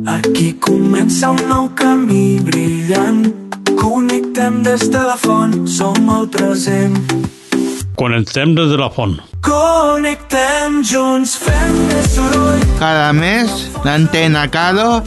Aquí comença un nou camí brillant. Connectem des de la font, som el present. Connectem des de la font. Connectem junts, fem més soroll. Cada mes, l'antena Cado,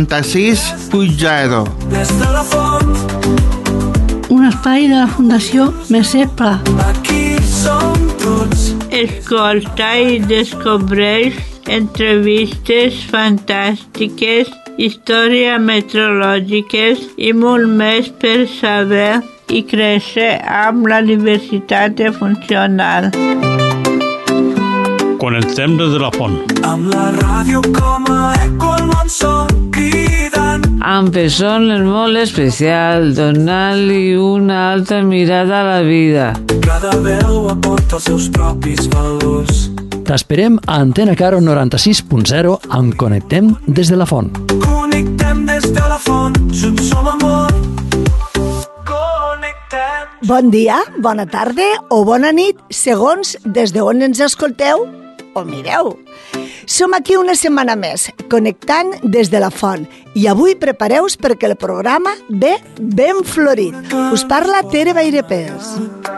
96.0. Des de la font. Un espai de la Fundació Mercè Pla. Aquí som tots. Escolta i descobreix entrevistes fantàstiques, històries meteorològiques i molt més per saber i créixer amb la diversitat funcional. Connectem des de la font. Amb la ràdio com a eco al món som cridant. Amb persones molt especials, donant-li una altra mirada a la vida. Cada veu aporta els seus propis valors. T'esperem a Antena Caro 96.0 amb Connectem des de la font. Connectem des de la font, junts som amor. Connectem. Bon dia, bona tarda o bona nit, segons des d'on ens escolteu o mireu. Som aquí una setmana més, connectant des de la font. I avui prepareu-vos perquè el programa ve ben florit. Us parla Tere Bairepes.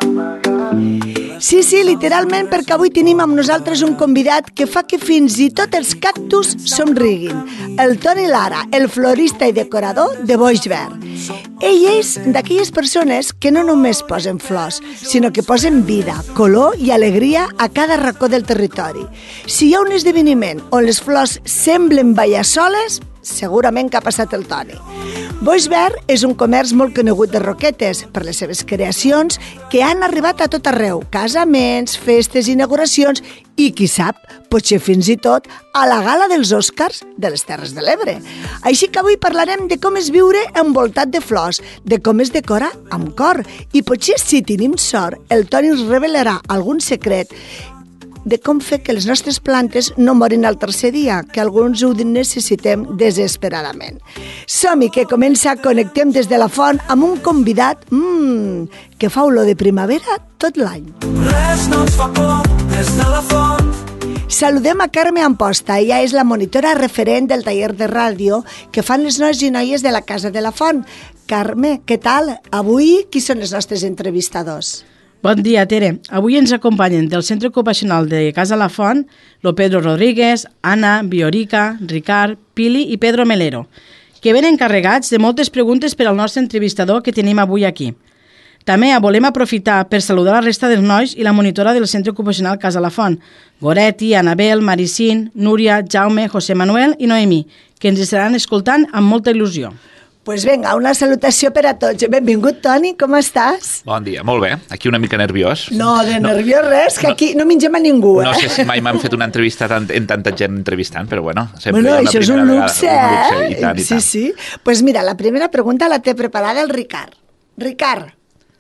Sí, literalment, perquè avui tenim amb nosaltres un convidat que fa que fins i tot els cactus somriguin. El Toni Lara, el florista i decorador de Boix Verd. Ell és d'aquelles persones que no només posen flors, sinó que posen vida, color i alegria a cada racó del territori. Si hi ha un esdeveniment on les flors semblen ballar soles, segurament que ha passat el Toni. Boix Verd és un comerç molt conegut de Roquetes per les seves creacions que han arribat a tot arreu, casaments, festes, inauguracions i, qui sap, potser fins i tot a la gala dels Oscars de les Terres de l'Ebre. Així que avui parlarem de com és viure envoltat de flors, de com es decora amb cor i potser, si tenim sort, el Toni ens revelarà algun secret de com fer que les nostres plantes no morin al tercer dia, que alguns ho necessitem desesperadament. Som-hi, que comença Connectem des de la font amb un convidat que fa olor de primavera tot l'any. Res no ens fa por des de la font. Saludem a Carme Amposta. Ella és la monitora referent del taller de ràdio que fan les nois i noies de la Casa de la Font. Carme, què tal? Avui, qui són els nostres entrevistadors? Bon dia, Tere. Avui ens acompanyen del Centre Ocupacional de Casa La Font lo Pedro Rodríguez, Anna, Biorica, Ricard, Pili i Pedro Melero, que venen encarregats de moltes preguntes per al nostre entrevistador que tenim avui aquí. També volem aprofitar per saludar la resta dels nois i la monitora del Centre Ocupacional Casa La Font, Goretti, Anabel, Maricín, Núria, Jaume, José Manuel i Noemí, que ens estaran escoltant amb molta il·lusió. Pues vinga, una salutació per a tots. Benvingut, Toni, com estàs? Bon dia, molt bé. Aquí una mica nerviós. No, nerviós res, que aquí no mengem a ningú, No sé si mai m'han fet una entrevista amb tanta gent entrevistant, però bueno, sempre bueno, hi ha una això és un luxe, vegada, i tant, i tant. Sí. Pues mira, la primera pregunta la té preparada el Ricard. Ricard.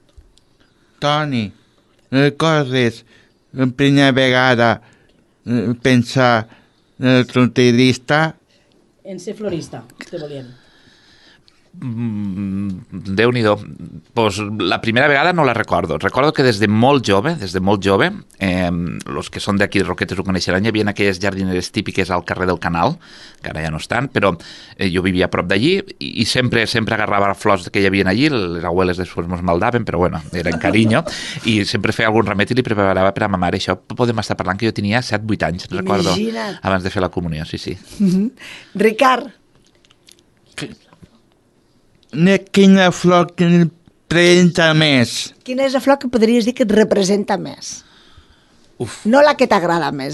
Toni, recordes la primera vegada pensar en el florista? En ser florista, te volien. Déu-n'hi-do. Pues la primera vegada no la recordo. Recordo que des de molt jove, els que són d'aquí de Roquetes ho coneixeran, hi havia aquelles jardineres típiques al carrer del Canal, que ara ja no estan, però jo vivia a prop d'allí i sempre agarrava flors que hi havia allí, les abueles després mos maldaven, però bueno, era en carinyo, i sempre feia algun remet i li preparava per a ma mare. Això podem estar parlant que jo tenia 7-8 anys, recordo, abans de fer la comunió, sí. Ricard. Quina flor que et representa més? Quina és la flor que podries dir que et representa més? No la que t'agrada més,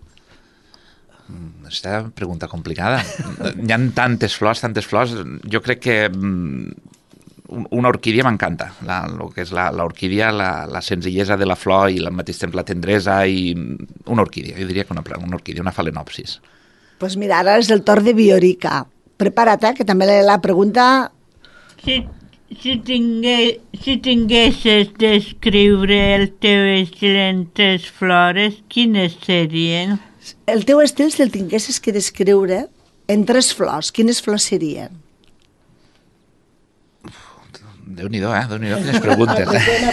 Aquesta pregunta complicada. Hi ha tantes flors. Jo crec que una orquídia m'encanta. El que és l'orquídia, la senzillesa de la flor i al mateix temps la tendresa i una orquídia. Jo diria que una orquídia, una phalaenopsis. Doncs mira, ara és el torn de Biorica. Prepara't, que també la pregunta... Si tinguessis d'escriure el teu estil en 3 flores, quines serien? El teu estil, si el tinguessis que descriure en 3 flors, quines flors serien? Déu-n'hi-do, quines preguntes.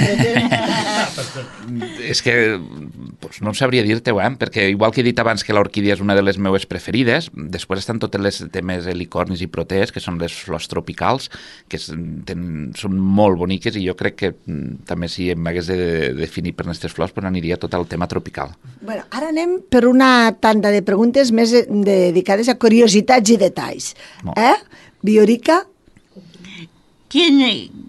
És que pues, no sabria dir-te, perquè igual que he dit abans que l'orquídia és una de les meues preferides, després estan totes les temes helicornis i protees, que són les flors tropicals, que són molt boniques, i jo crec que també si em hagués de definir per aquestes flors, pues aniria tot al tema tropical. Bueno, ara anem per una tanda de preguntes més dedicades a curiositats i detalls. Biorica? Quin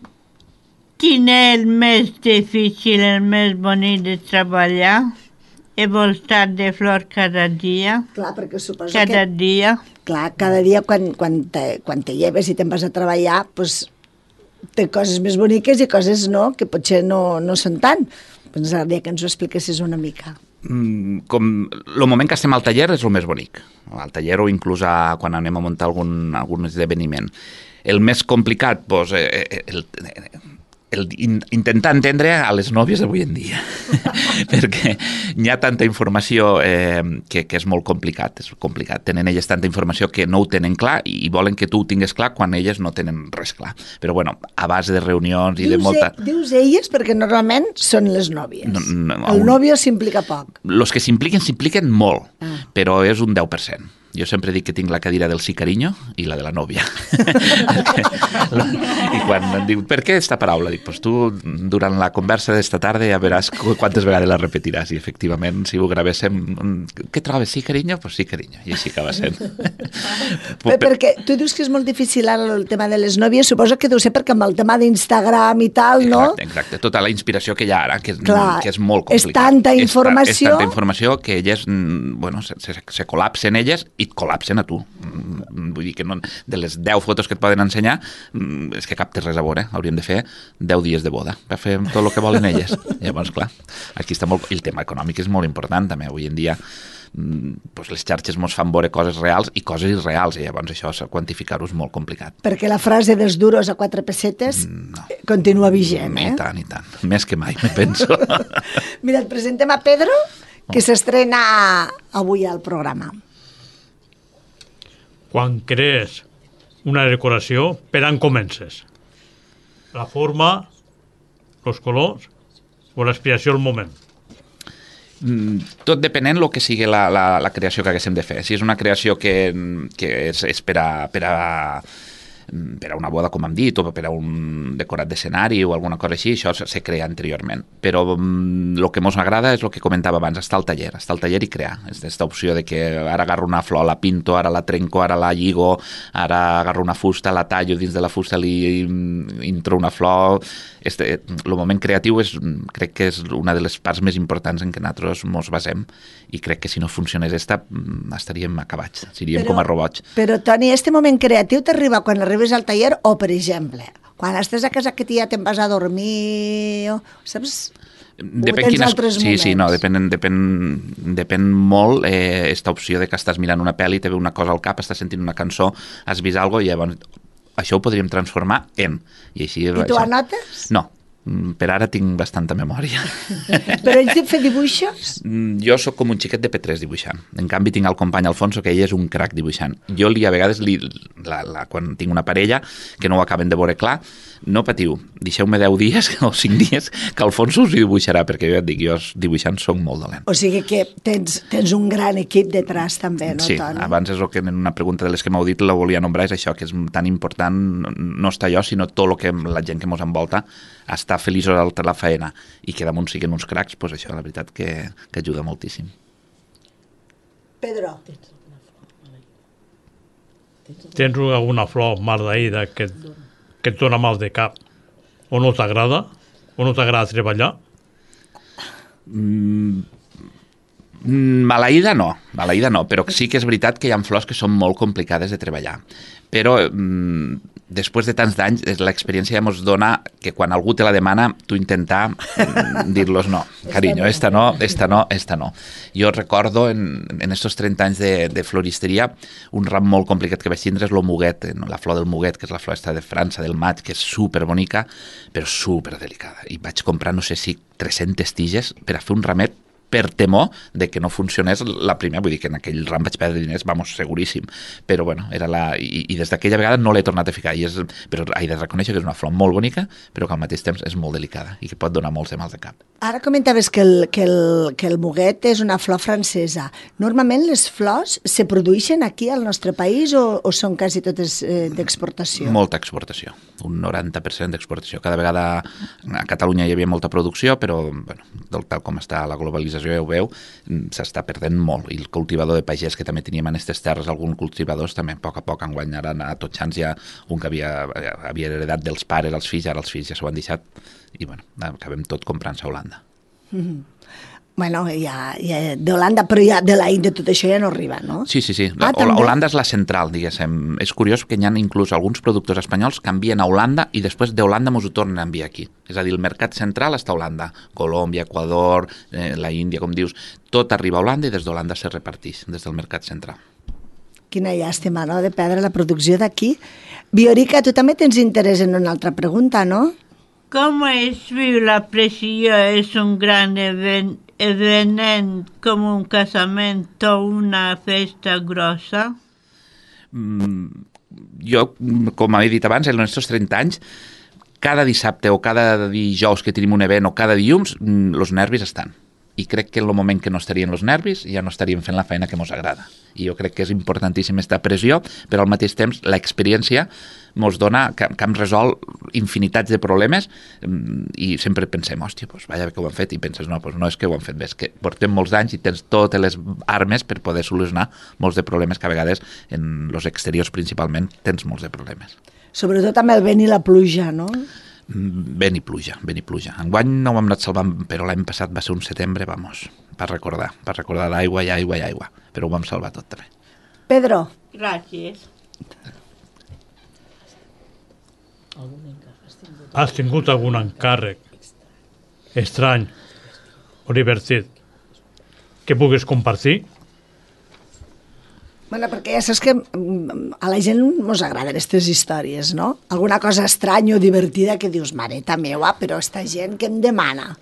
és el més difícil, el més bonic de treballar? El voltat de flor cada dia? Clar, perquè suposo cada dia? Clar, cada dia quan te lleves i te'n vas a treballar, pues, té coses més boniques i coses no, que potser no són tant. Ens agradaria que ens ho expliquessis una mica. El moment que estem al taller és el més bonic. Al taller o inclús quan anem a muntar algun esdeveniment. El més complicat, doncs, intentar entendre a les nòvies d'avui en dia, perquè hi ha tanta informació que és molt complicat, tenen elles tanta informació que no ho tenen clar i volen que tu ho tingues clar quan elles no tenen res clar. Però bueno, a base de reunions i de molta... Dius elles perquè normalment són les nòvies. El nòvio s'implica poc. Els que s'impliquen molt, però és un 10%. Jo sempre dic que tinc la cadira del sí carinyo i la de la nòvia. I quan em diu, per què aquesta paraula? Dic, pues tu durant la conversa d'esta tarda ja veràs quantes vegades la repetiràs. I efectivament, si ho gravéssim, què trobes, sí carinyo? Pues sí carinyo. I així acaba sent. Perquè tu dius que és molt difícil ara el tema de les nòvies, suposo que deu ser perquè amb el tema d'Instagram i tal, no? Exacte. Tota la inspiració que hi ha ara, que és molt complicat. És tanta informació... És tanta informació que elles, bueno, se col·lapsen elles i et col·lapsen a tu. Vull dir que no, de les 10 fotos que et poden ensenyar és que cap té res a veure. Hauríem de fer 10 dies de boda per fer tot el que volen elles. Llavors, clar, aquí està molt... El tema econòmic és molt important també. Avui en dia pues les xarxes ens fan veure coses reals i coses irreals, i llavors això, quantificar-ho és molt complicat. Perquè la frase dels duros a 4 pessetes continua vigent, I tant. Més que mai, me penso. Mira, et presentem a Pedro, que s'estrena avui al programa. Quan crees una decoració, per on comences? La forma, els colors o l'aspiració al moment? Tot depenent del que sigui la creació que haguéssim de fer. Si és una creació que és per a una boda, com hem dit, o per a un decorat d'escenari o alguna cosa així, això se crea anteriorment. Però el que ens agrada és el que comentava abans, estar al taller i crear. És aquesta opció de que ara agarro una flor, la pinto, ara la trenco, ara la lligo, ara agarro una fusta, la tallo, dins de la fusta li intro una flor... El moment creatiu crec que és una de les parts més importants en què nosaltres ens basem, i crec que si no funcionés estaríem acabats, seríem com a robots. Però, Toni, este moment creatiu t'arriba quan arribes al taller o, per exemple, quan estàs a casa que ja te'n vas a dormir, saps? Depèn molt esta opció de que estàs mirant una pel·li, te ve una cosa al cap, estàs sentint una cançó, has vist alguna cosa i llavors això ho podríem transformar en... I tu anotes? No, per ara tinc bastanta memòria. Però ets de fer dibuixos? Jo sóc com un xiquet de P3 dibuixant. En canvi tinc el company Alfonso, que ell és un crac dibuixant. Jo a vegades, quan tinc una parella que no ho acaben de veure clar, no patiu, deixeu-me 10 dies o 5 dies que Alfonso us hi dibuixarà, perquè jo et dic, jo dibuixant soc molt dolent. O sigui que tens un gran equip detrás també, no, sí, Toni? Sí, abans és el que en una pregunta de les que m'heu dit la volia nombrar, és això, que és tan important no estar jo, sinó tot el que la gent que ens envolta, estar feliços a la feina i que damunt siguin uns cracs, doncs això la veritat que ajuda moltíssim. Pedro. Tens alguna flor maleïda que et dona mal de cap o no t'agrada treballar? Maleïda no, però sí que és veritat que hi ha flors que són molt complicades de treballar. Però després de tants d'anys, l'experiència ja ens dona que quan algú te la demana, tu intentar dir-los no. Carinyo, esta no. Jo recordo en estos 30 anys de floristeria, un ram molt complicat que vaig tindre és el muguet, la flor del muguet, que és la flor de França, del maig, que és superbonica, però superdelicada. I vaig comprar, no sé si 300 tiges per a fer un ramet per temor de que no funcionés la primera, vull dir que en aquell ram vaig perdre diners, vamos, seguríssim, però bueno, era i des d'aquella vegada no l'he tornat a ficar, però he de reconèixer que és una flor molt bonica, però que al mateix temps és molt delicada i que pot donar molts de mals de cap. Ara comentaves que el muguet és una flor francesa. Normalment les flors se produeixen aquí al nostre país o són quasi totes d'exportació? Molta exportació, un 90% d'exportació. Cada vegada a Catalunya hi havia molta producció, però bueno, tal com està la globalització, ja ho veu, s'està perdent molt. I el cultivador de pagès que també teníem en aquestes terres, alguns cultivadors també a poc enguany ara a tots sants ja un que havia heredat dels pares als fills, ara els fills ja s'ho han deixat i bueno, acabem tot comprant-se a Holanda. Bueno, ja d'Holanda, però ja de l'any de tot això ja no arriba, no? Sí. Holanda és la central, diguéssim. És curiós que hi ha inclús alguns productors espanyols que envien a Holanda i després d'Holanda mos ho tornen a enviar aquí. És a dir, el mercat central està a Holanda. Colòmbia, Equador, la Índia, com dius, tot arriba a Holanda i des d'Holanda se reparteix, des del mercat central. Quina llàstima, no?, de perdre la producció d'aquí. Biorica, tu també tens interès en una altra pregunta, no? Com es viu la pressió? És un gran evenent com un casament o una festa grossa? Jo, com he dit abans, en els nostres 30 anys, cada dissabte o cada dijous que tenim un event o cada dilluns, els nervis estan. I crec que en el moment que no estarien els nervis ja no estaríem fent la feina que ens agrada. I jo crec que és importantíssim aquesta pressió, però al mateix temps l'experiència ens dona que hem resolt infinitats de problemes i sempre pensem, hòstia, doncs vaja que ho han fet, i penses, no, doncs no és que ho han fet bé, és que portem molts anys i tens totes les armes per poder solucionar molts de problemes que a vegades en els exteriors principalment tens molts de problemes. Sobretot amb el vent i la pluja, no? Vent i pluja. Enguany no ho hem anat salvant, però l'any passat va ser un setembre, vamos, per recordar d'aigua i aigua, però ho vam salvar tot també. Pedro. Gràcies. Has tingut algun encàrrec estrany o divertit que puguis compartir? Bueno, perquè ja saps que a la gent ens agraden aquestes històries, no? Alguna cosa estranya o divertida que dius, mareta meua, però esta gent què em demana?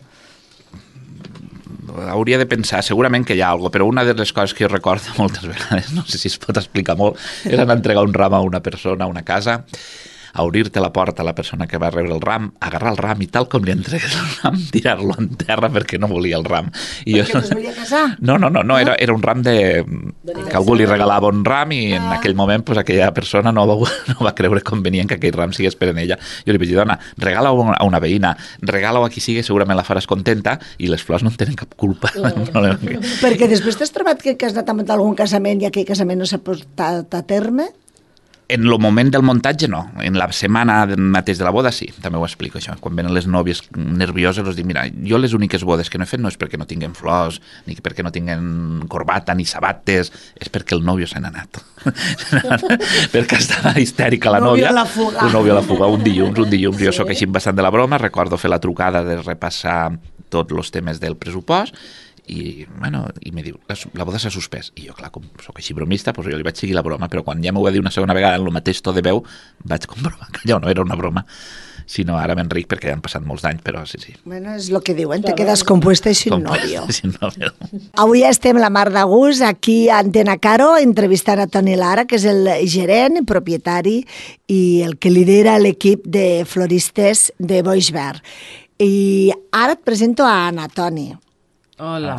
Hauria de pensar, segurament que hi ha alguna cosa, però una de les coses que jo recordo moltes vegades, no sé si es pot explicar molt, és anar a entregar un ram a una persona, a una casa, a obrir-te la porta a la persona que va rebre el ram, agarrar el ram i tal com li entregues el ram, tirar-lo en terra perquè no volia el ram. Perquè no es volia casar? No, era un ram que algú li regalava un ram i en aquell moment pues, aquella persona no va creure convenient que aquell ram sigués per en ella. Jo li vaig dir, dona, regala-ho a una veïna, regala-ho a qui sigui, segurament la faràs contenta i les flors no en tenen cap culpa. Perquè després t'has trobat que has anat a algun casament i aquell casament no s'ha portat a terme? En el moment del muntatge no, en la setmana mateix de la boda sí, també ho explico això. Quan venen les nòvies nervioses els dic, mira, jo les úniques bodes que no he fet no és perquè no tinguem flors, ni perquè no tinguem corbata, ni sabates, és perquè el nòvio se n'ha anat. Perquè estava histèrica la nòvia. Un nòvio a la fuga, un dilluns. Jo soc així bastant de la broma, recordo fer la trucada de repassar tots els temes del pressupost i me diu, la boda s'ha suspès. I jo, clar, com soc així bromista, doncs jo li vaig seguir la broma, però quan ja m'ho va dir una segona vegada en el mateix to de veu, vaig comprovar que allò no era una broma, sinó ara m'enric perquè ja han passat molts anys, però sí. Bueno, és el que diuen, te quedas compuesta i sin novio. Sin novio. Avui estem la mar de gust aquí a Antena Caro entrevistant a Toni Lara, que és el gerent, propietari i el que lidera l'equip de floristes de Boix Verd. I ara et presento a Anna, Toni. Hola.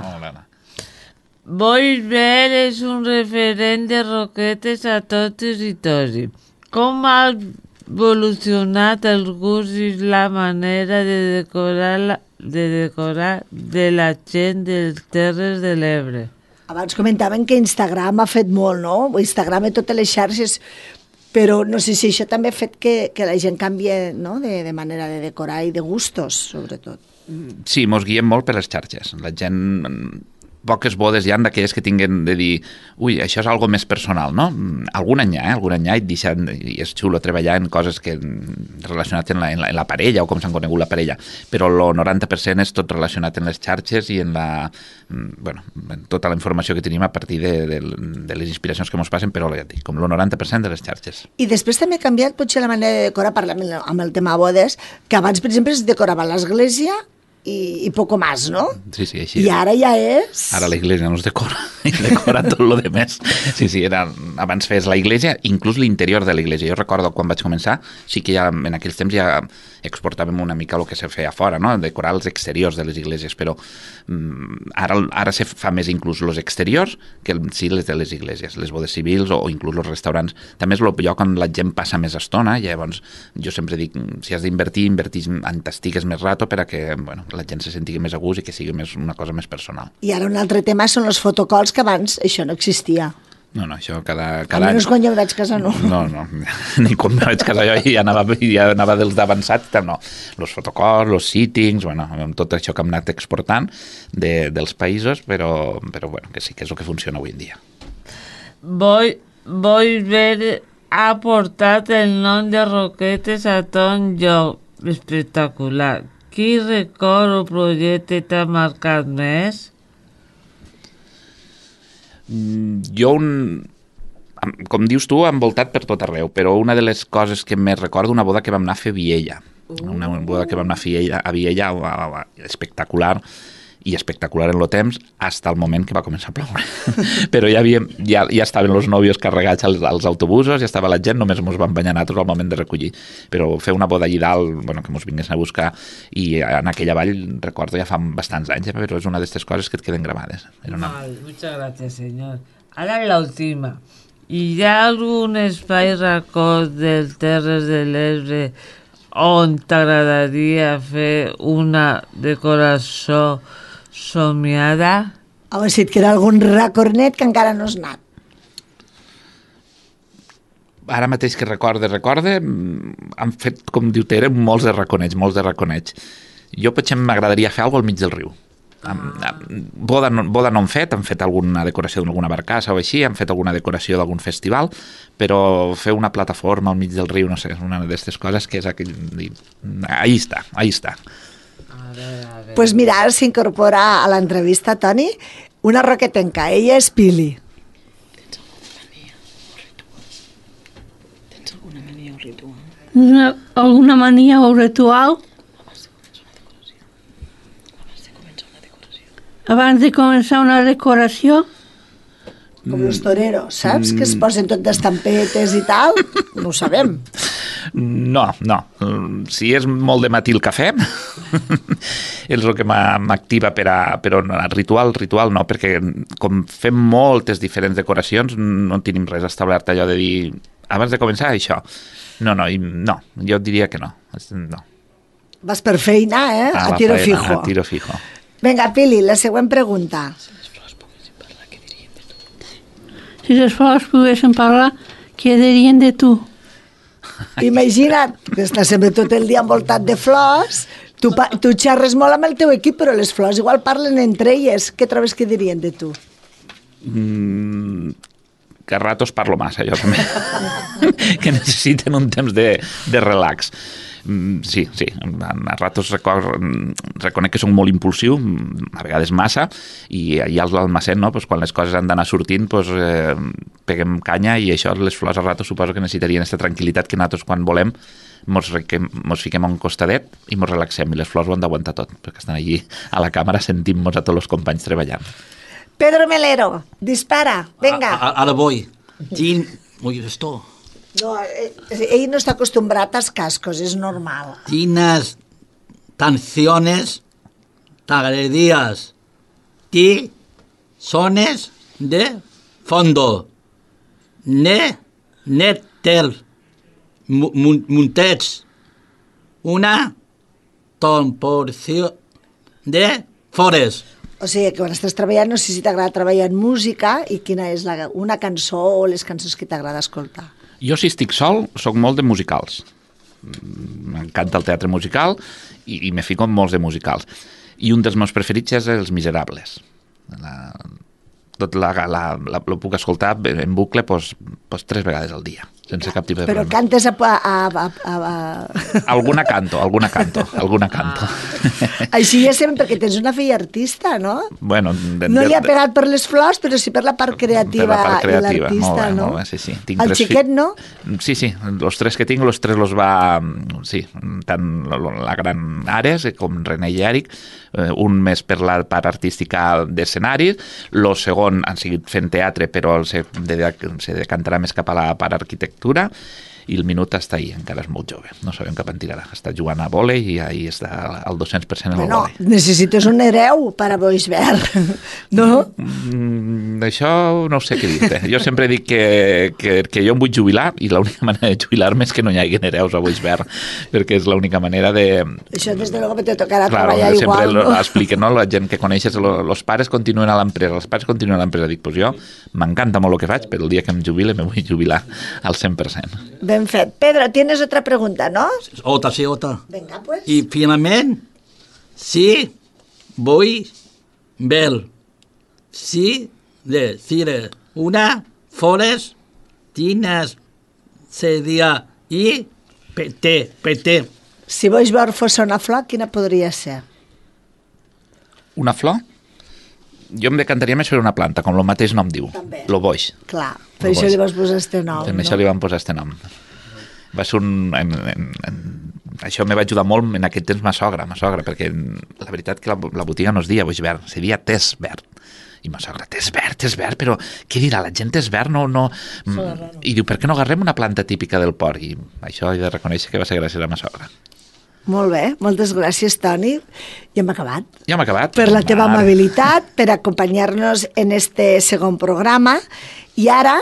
Boix Verd és un referent de roquetes a tot territori. Com ha evolucionat el gust i la manera de decorar de la gent de les Terres de l'Ebre? Abans comentaven que Instagram ha fet molt, no? Instagram i totes les xarxes, però no sé si això també ha fet que la gent canvia, no?, de manera de decorar i de gustos, sobretot. Sí, mos guiem molt per les xarxes. La gent, poques bodes hi ha d'aquelles que tinguen de dir, ui, això és algo més personal, no? Algun any i és xulo treballar en coses que relacionat en la parella o com s'han conegut la parella, però el 90% és tot relacionat en les xarxes i en en tota la informació que tenim a partir de les inspiracions que ens passen, però ja et dic, com el 90% de les xarxes. I després també ha canviat potser la manera de decorar, parlant amb el tema bodes, que abans, per exemple, es decorava l'església i poco más, no? Sí, així. I ara ja és... Ara la iglesia nos decora, i decora tot lo de més. Sí, abans feies la iglesia, inclús l'interior de la iglesia. Jo recordo quan vaig començar, sí que ja en aquells temps ja exportàvem una mica el que se feia fora, no? Decorar els exteriors de les iglesias, però ara se fa més inclús els exteriors que sí les de les iglesias, les bodes civils o inclús els restaurants. També és el lloc on la gent passa més estona, i llavors jo sempre dic, si has d'invertir, invertís en t'estigues més rato per a que la gent se sentigui més a gust i que sigui una cosa més personal. I ara un altre tema són els fotocols, que abans això no existia. No, això cada Almenys quan jo em vaig casar, no. No, ni quan em vaig casar jo ja anava dels d'avançats, no. Els fotocols, els sittings, tot això que hem anat exportant dels països, però que sí que és el que funciona avui en dia. Vull ver ha portat el nom de Roquetes a ton lloc. Espectacular. Quin record o projecte t'ha marcat més? Jo, com dius tu, envoltat per tot arreu, però una de les coses que més recordo, una boda que vam anar a fer a Viella. Una boda que vam anar a Viella, espectacular, i espectacular en el temps, fins al moment que va començar a ploure. Però ja estaven els nòvios carregats als autobusos, ja estava la gent, només ens van banyar nosaltres al moment de recollir. Però fer una boda allà dalt, que ens vinguessin a buscar, i en aquella vall, recordo, ja fa bastants anys, però és una d'aquestes coses que et queden gravades. Muchas gracias, señor. Ara la última. Hi ha algun espai racó del Terres de l'Ebre on t'agradaria fer una decoració somiada? Home, si et queda algun racornet que encara no has anat. Ara mateix que recorde, han fet, com diu Tere, molts de raconets. Jo potser m'agradaria fer alguna cosa al mig del riu. Boda no han fet alguna decoració d'alguna barcassa o així, han fet alguna decoració d'algun festival, però fer una plataforma al mig del riu, no sé, és una d'aquestes coses que és aquell... Ahí està. Pues mira, ara s'incorpora a l'entrevista, Toni, una roquetenca. Ella és Pili. Tens alguna mania o ritual? Alguna mania o ritual? Abans de començar una decoració? Com els toreros, saps? Que es posen tot d'estampetes i tal. No ho sabem. No. Si és molt de matí el cafè, és el que m'activa, però ritual no, perquè com fem moltes diferents decoracions, no tenim res establert allò de dir, abans de començar això. No, jo diria que no. Vas per feina, a tiro fijo. A tiro fijo. Vinga, Pili, la següent pregunta. Si les flors poguessin parlar, què dirien de tu? Imagina't que estàs sempre tot el dia envoltat de flors, tu xerres molt amb el teu equip, però les flors igual parlen entre elles. Què trobes que dirien de tu? Que a ratos parlo massa, jo també. Que necessiten un temps de relax. Sí, a ratos reconec que soc molt impulsiu, a vegades massa, i allà al Almacén, quan les coses han d'anar sortint, peguem canya, i això, les flors a ratos suposo que necessitarien aquesta tranquil·litat que nosaltres quan volem mos fiquem a un costadet i mos relaxem, i les flors ho han d'aguantar tot, perquè estan allí a la càmera sentint-nos a tots els companys treballant. Pedro Melero, dispara, venga. Ara voy. Uy, esto... No, ell no està acostumbrat als cascos, és normal. Quines canciones t'agradaries que sones de fondo? Netter muntets una composició de fores. O sigui, que quan estàs treballant, no sé si t'agrada treballar en música i quina és una cançó o les cançons que t'agrada escoltar. Jo, si estic sol, soc molt de musicals. M'encanta el teatre musical i me fico en molts de musicals. I un dels meus preferits és Els Miserables. Lo puc escoltar en bucle 3 vegades al dia. sense cap tipus de Però problema. cantes Alguna canto. Així ja sabem, perquè tens una filla artista, no? Bueno, No li ha pegat per les flors, però sí per la part creativa, per la part creativa. i l'artista, Molt bé, no? molt bé, sí. Tinc El 3 xiquet, no? Sí, los 3 que tinc, los 3 los va... Sí, tant la gran Ares com René i Eric, un més per la part artística d'escenaris, el segon han seguit fent teatre, però se decantarà més cap a la part arquitectura, i el Minut està ahí, encara és molt jove, no sabem cap on tirarà. Està jugant a vòlei i ahí està al 200% en el Bueno, vòlei. necessites un hereu per a Boixbert, no? Això no sé què dir-te. Jo sempre dic que jo em vull jubilar i l'única manera de jubilar-me és que no hi hagi hereus a Boixbert, perquè és l'única manera de... Això, des de luego, te tocarà Claro, treballar sempre igual, no? expliquen, no? La gent que coneixes, los pares continuen a l'empresa, els pares continuen a l'empresa. Dic, pues jo m'encanta molt el que faig, però el dia que em jubile me vull jubilar al 100%. Ben fet. Pedro, tienes otra pregunta, ¿no? Otra, sí, otra. Venga, pues. Y finalmente, sí, voy ver. Sí, decir una, flores, tienes, sería y PT. Si Boixbert fos una flor, quina podria ser? Una flor? Jo em decantaria més per una planta, com el mateix nom diu. També. Lo boix. Clar, per això li vas posar este nom, Per no? això li van posar este nom. Va ser això me va ajudar molt en aquest temps ma sogra, perquè la veritat que la botiga no es deia Boixbert, se deia Tés Verd. I ma sogra, Tés Verd, però què dirà? La gent Tés Verd no... I diu, per què no agarrem una planta típica del port? I això he de reconèixer que va ser gràcies a ma sogra. Molt bé, moltes gràcies, Toni. I hem acabat. Ja hem acabat. Per la teva amabilitat, per acompanyar-nos en este segon programa. I ara,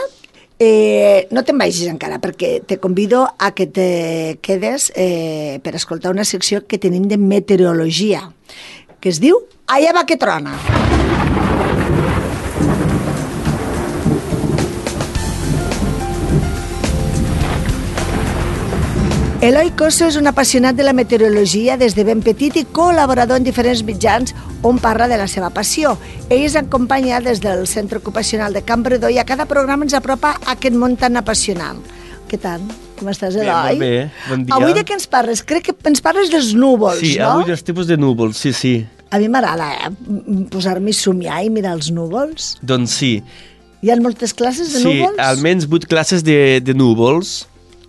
no te'n vagis encara, perquè te convido a que te quedes per escoltar una secció que tenim de meteorologia, que es diu Allà va que trona. Eloi Cosso és un apassionat de la meteorologia des de ben petit i col·laborador en diferents mitjans on parla de la seva passió. Ell ens acompanya des del Centre Ocupacional de Can Bredó i a cada programa ens apropa a aquest món tan apassionant. Què tal? Com estàs, Eloi? Molt bé, bon dia. Avui de què ens parles? Crec que ens parles dels núvols, sí, no? Avui dels tipus de núvols, sí. A mi m'agrada posar-me a somiar i mirar els núvols. Doncs sí. Hi ha moltes classes de núvols? Sí, almenys 8 classes de núvols.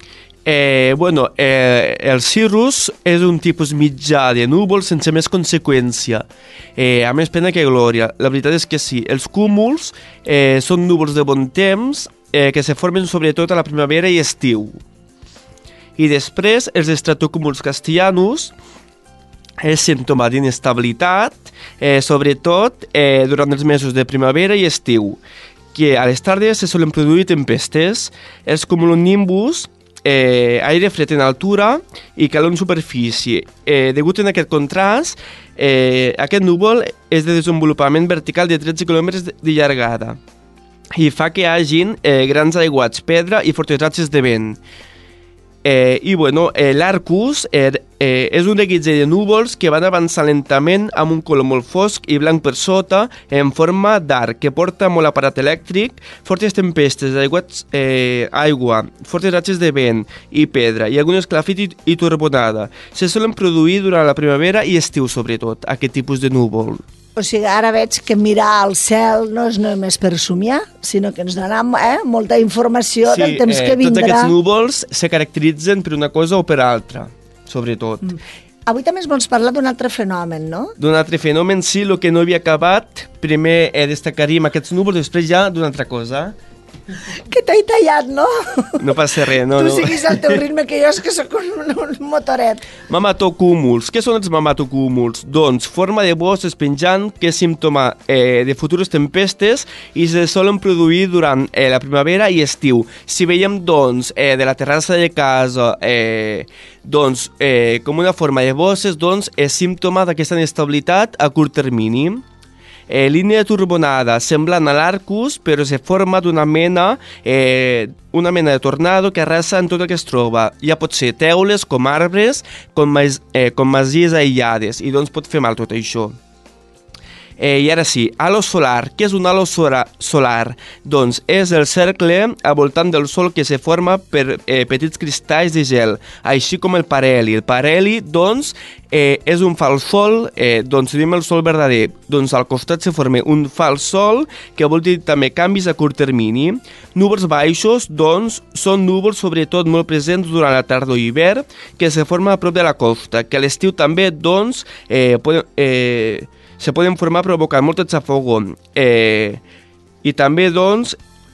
El cirrus és un tipus mitjà de núvol sense més conseqüència, a més pena que glòria. La veritat és que sí, els cúmuls són núvols de bon temps que se formen sobretot a la primavera i estiu. I després els estratocúmuls castellanos és símptoma d'inestabilitat, sobretot durant els mesos de primavera i estiu, que a les tardes se solen produir tempestes. Els cumulonimbus aire fred en altura i calor en superfície. Degut a aquest contrast, aquest núvol és de desenvolupament vertical de 13 km de llargada i fa que hagin grans aiguats, pedra i fortes ratxes de vent. L'Arcus és un reguitzell de núvols que van avançar lentament amb un color molt fosc i blanc per sota en forma d'arc, que porta molt aparat elèctric, fortes tempestes, aigua, fortes ratxes de vent i pedra i algunes clafit i turbonada. Se solen produir durant la primavera i estiu, sobretot, aquest tipus de núvol. O sigui, ara veig que mirar el cel no és només per somiar, sinó que ens dona molta informació del temps que vindrà. Tots aquests núvols se caracteritzen per una cosa o per altra, sobretot. Avui també ens vols parlar d'un altre fenomen, no? D'un altre fenomen, sí, el que no havia acabat. Primer destacaríem aquests núvols, després ja d'una altra cosa. Que t'he tallat, no? No passa res, no. Tu siguis al teu ritme, que jo és que sóc un motoret. Mamatocúmuls. Què són els mamatocúmuls? Doncs forma de bosses penjant que és símptoma de futures tempestes i se solen produir durant la primavera i estiu. Si veiem, doncs, de la terrassa de casa, com una forma de bosses, doncs, és símptoma d'aquesta inestabilitat a curt termini. Línia turbonada, semblant a l'Arcus, però se forma d'una mena de tornado que arrasa en tot el que es troba. Ja pot ser teules, com arbres, com masies aïllades, i doncs pot fer mal tot això. I ara sí, halo solar. Què és un halo solar? Doncs és el cercle al voltant del Sol que se forma per petits cristalls de gel, així com el parheli. El parheli, doncs, és un fals sol, doncs tenim el Sol verdader. Doncs al costat se forma un fals sol, que vol dir també canvis a curt termini. Núvols baixos, doncs, són núvols sobretot molt presents durant la tardor i hivern, que se forma a prop de la costa, que a l'estiu també, doncs, se poden formar provocant molt xafogó. I també, doncs,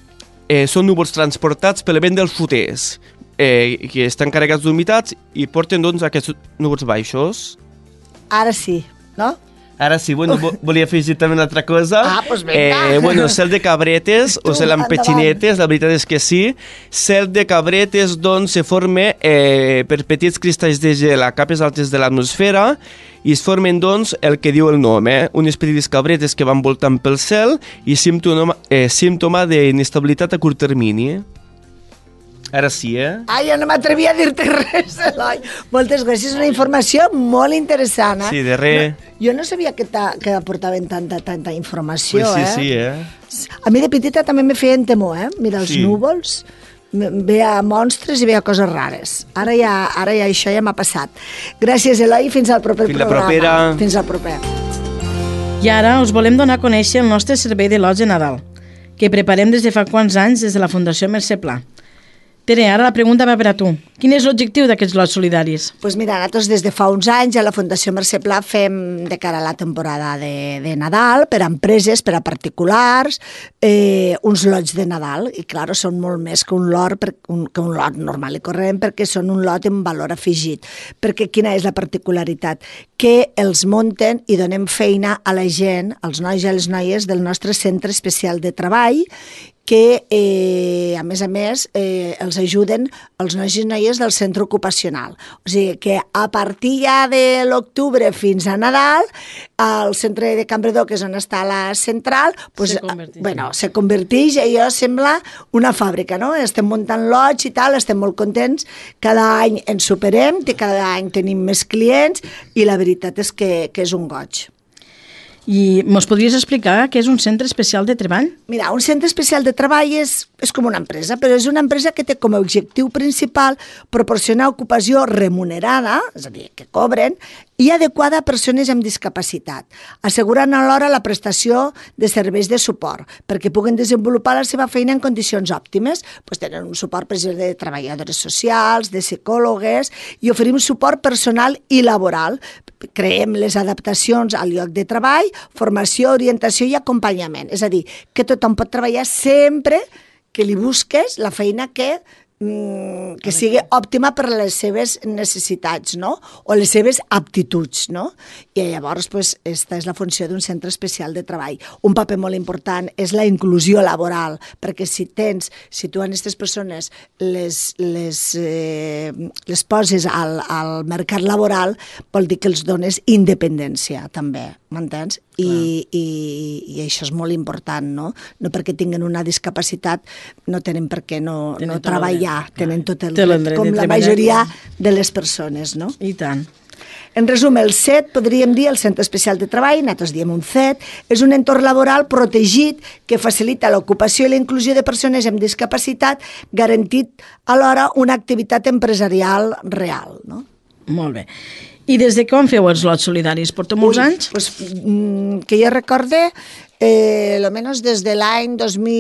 són núvols transportats pel vent dels futers, que estan carregats d'humitats i porten, doncs, aquests núvols baixos. Ara sí, no? Ara sí, bueno, volia afegir també una altra cosa. Doncs vinga. Bueno, cel de cabretes o cel amb petxinetes, la veritat és que sí. Cel de cabretes, doncs, se forma per petits cristalls de gel a capes altes de l'atmosfera i es formen, doncs, el que diu el nom, unes petites cabretes que van voltant pel cel i símptoma d'inestabilitat a curt termini. Ara sí, Ai, jo no m'atrevia a dir-te res, Eloi. Moltes gràcies, una informació molt interessant, Sí, de res. Jo no sabia que aportaven tanta informació, Pues sí, A mi de petita també me feien temor, Mira, els núvols, veia monstres i veia coses rares. Ara ja això ja m'ha passat. Gràcies, Eloi, fins al proper programa. Fins al proper. I ara us volem donar a conèixer el nostre servei de lots de Nadal, que preparem des de fa quants anys des de la Fundació Mercè Pla. Tere, ara la pregunta va per a tu. Quin és l'objectiu d'aquests lots solidaris? Doncs mira, nosaltres des de fa uns anys a la Fundació Mercè Pla fem de cara a la temporada de Nadal per a empreses, per a particulars, uns lots de Nadal. I clar, són molt més que un lot normal i corrent perquè són un lot amb valor afegit. Perquè quina és la particularitat? Que els munten i donem feina a la gent, als nois i a les noies del nostre centre especial de treball, que, a més, els ajuden els nois i noies del centre ocupacional. O sigui que a partir ja de l'octubre fins a Nadal, al centre de Campredó, que és on està la central, se converteix i allò sembla una fàbrica, no? Estem muntant lots i tal, estem molt contents, cada any ens superem, cada any tenim més clients i la veritat és que és un goig. I mos podries explicar què és un centre especial de treball? Mira, un centre especial de treball és com una empresa, però és una empresa que té com a objectiu principal proporcionar ocupació remunerada, és a dir, que cobren, i adequada a persones amb discapacitat, assegurant alhora la prestació de serveis de suport, perquè puguen desenvolupar la seva feina en condicions òptimes. Tenen un suport, per exemple, de treballadores socials, de psicòlogues, i oferim suport personal i laboral. Creem les adaptacions al lloc de treball, formació, orientació i acompanyament. És a dir, que tothom pot treballar sempre que li busques la feina que sigui òptima per a les seves necessitats, no? O les seves aptituds, no? I llavors, aquesta és la funció d'un centre especial de treball. Un paper molt important és la inclusió laboral, perquè si tu a aquestes persones les poses al mercat laboral, vol dir que els dones independència, també, m'entens? I això és molt important, no? No perquè tinguin una discapacitat no tenen per què no treballar, tenen tot el dret, com la majoria de les persones, no? I tant. En resum, el CET, podríem dir, el Centre Especial de Treball, nosaltres diem un CET, és un entorn laboral protegit que facilita l'ocupació i la inclusió de persones amb discapacitat, garantint alhora una activitat empresarial real, no? Molt bé. I des de quan feu els lots solidaris? Porta molts anys? Que jo recorde, almenys des de l'any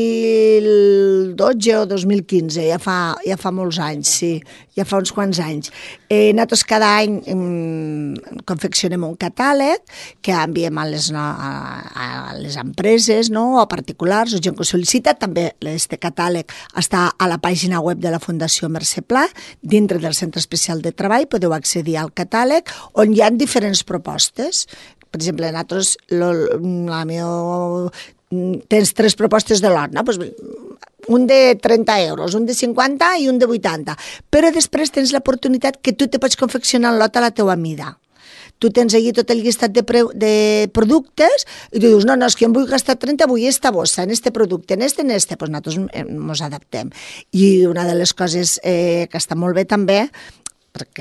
2012 o 2015, ja fa molts anys, sí, ja fa uns quants anys. Nosaltres cada any confeccionem un catàleg que enviem a les empreses, no? O a particulars o gent que ho sol·licita. També aquest catàleg està a la pàgina web de la Fundació Mercè Pla. Dintre del Centre Especial de Treball podeu accedir al catàleg on hi ha diferents propostes. Per exemple, nosaltres, tens 3 propostes de lot, no? Un de 30 euros, un de 50 i un de 80. Però després tens l'oportunitat que tu te pots confeccionar el lot a la teua mida. Tu tens allí tot el llistat de productes i tu dius, no, és que em vull gastar 30, vull esta bossa, en este producte, en este, doncs nosaltres ens adaptem. I una de les coses que està molt bé també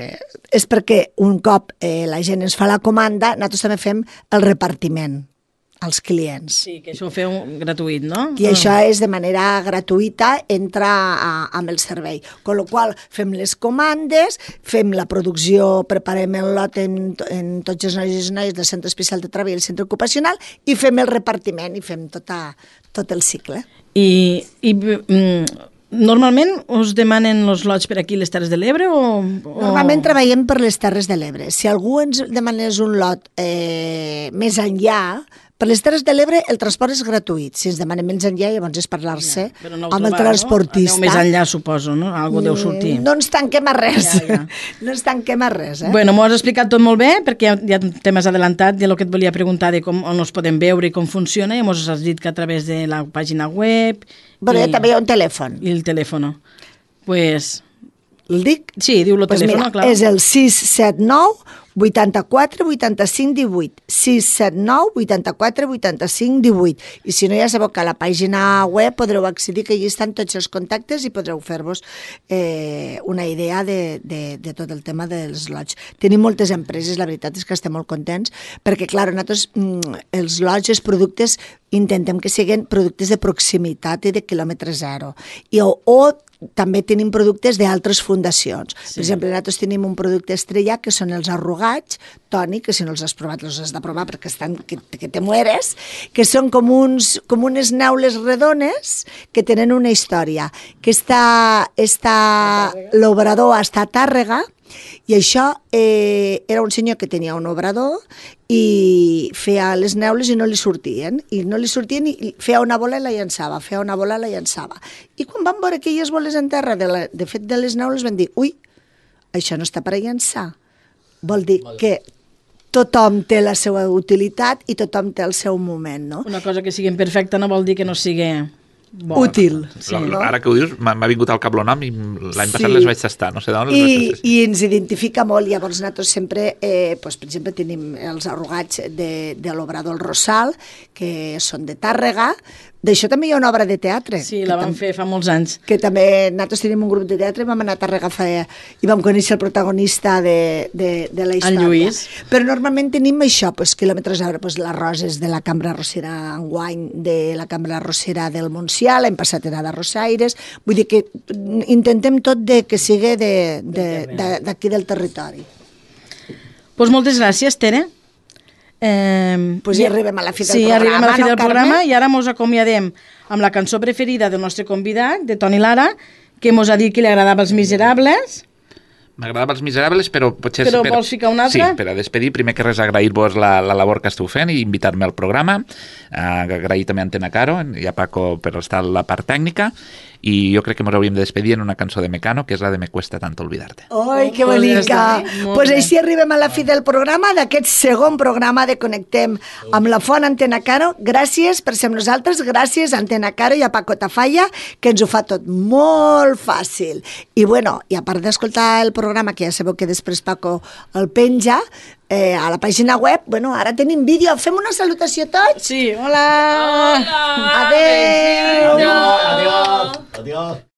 és perquè un cop la gent ens fa la comanda, nosaltres també fem el repartiment. als clients. Sí, que això ho feu gratuït, no? I això és de manera gratuïta, entra amb el servei. Con lo qual fem les comandes, fem la producció, preparem el lot en tots els nois i noies del Centre Especial de Treball i el Centre Ocupacional i fem el repartiment i fem tot el cicle. I normalment us demanen els lots per aquí les Terres de l'Ebre o...? Normalment treballem per les Terres de l'Ebre. Si algú ens demanés un lot més enllà, per les Terres de l'Ebre el transport és gratuït. Si ens demanem més enllà, llavors és parlar-se amb el transportista. No? Aneu més enllà, suposo, no? Algú deu sortir. No ens tanquem a res. No ens tanquem a res. Bueno, m'ho has explicat tot molt bé, perquè ja t'hem adelantat de lo que et volia preguntar de on els podem veure i com funciona, i ens has dit que a través de la pàgina web... Bueno, també hi ha un telèfon. I el telèfon. Pues... El dic? Sí, diu el telèfon, mira, clar. És el 679 84 85 18. 679 84 85 18. I si no, ja sabeu que a la pàgina web podreu accedir, que allà estan tots els contactes i podreu fer-vos una idea de tot el tema dels lots. Tenim moltes empreses, la veritat és que estem molt contents, perquè, clar, nosaltres els lots, els productes, intentem que siguin productes de proximitat i de quilòmetre zero. O també tenim productes d'altres fundacions. Per exemple, nosaltres tenim un producte estrella que són els arrugats, Toni, que si no els has provat, els has de provar perquè que te mueres, que són com unes neules redones que tenen una història. Que l'obrador està a Tàrrega, i això era un senyor que tenia un obrador i feia les neules i no li sortien, i feia una bola i la llançava, I quan van veure aquelles boles en terra, de fet de les neules, van dir, ui, això no està per a llançar. Vol dir que tothom té la seva utilitat i tothom té el seu moment, no? Una cosa que sigui perfecta no vol dir que no sigui... útil. Sí, no? Ara que ho dius, m'ha vingut al cap el nom i l'any passat les vaig tastar, no sé d'on les vaig tastar. I ens identifica molt, llavors nosaltres sempre, per exemple, tenim els arrugats de l'obrador El Rosal, que són de Tàrrega. D'això també hi ha una obra de teatre. Sí, la vam fer fa molts anys. Que també nosaltres tenim un grup de teatre i vam anar a Tàrrega i vam conèixer el protagonista de la història. En Lluís. Però normalment tenim això, quilòmetres zero, les roses de la Cambra Arrossera enguany, de la Cambra Arrossera del Montsià, l'any passat era d'Arrossaires, vull dir que intentem tot que sigui d'aquí del territori. Doncs moltes gràcies, Tere. Ja arribem a la fi del programa. Sí, arribem a la fi del programa i ara mos acomiadem amb la cançó preferida del nostre convidat, de Toni Lara, que mos ha dit que li agradava Els Miserables. M'agradava Els Miserables, però potser... Però vols ficar una altra? Sí, per a despedir, primer que res agrair-vos la labor que esteu fent i invitar-me al programa, agrair també a Antena Caro i a Paco per estar a la part tècnica, i jo crec que ens hauríem de despedir en una cançó de Mecano, que és la de Me cuesta tanto olvidarte. Ai, que bonica! Doncs així arribem a la fi del programa, d'aquest segon programa de Connectem amb la Font Antena Caro. Gràcies per ser amb nosaltres, gràcies a Antena Caro i a Paco Tafalla, que ens ho fa tot molt fàcil. I bueno, i a part d'escoltar el programa, que ja sabeu que després Paco el penja, a la pàgina web, bueno, ara tenim vídeo. Fem una salutació a tots? Sí, hola! Adéu! Adiós! Adiós!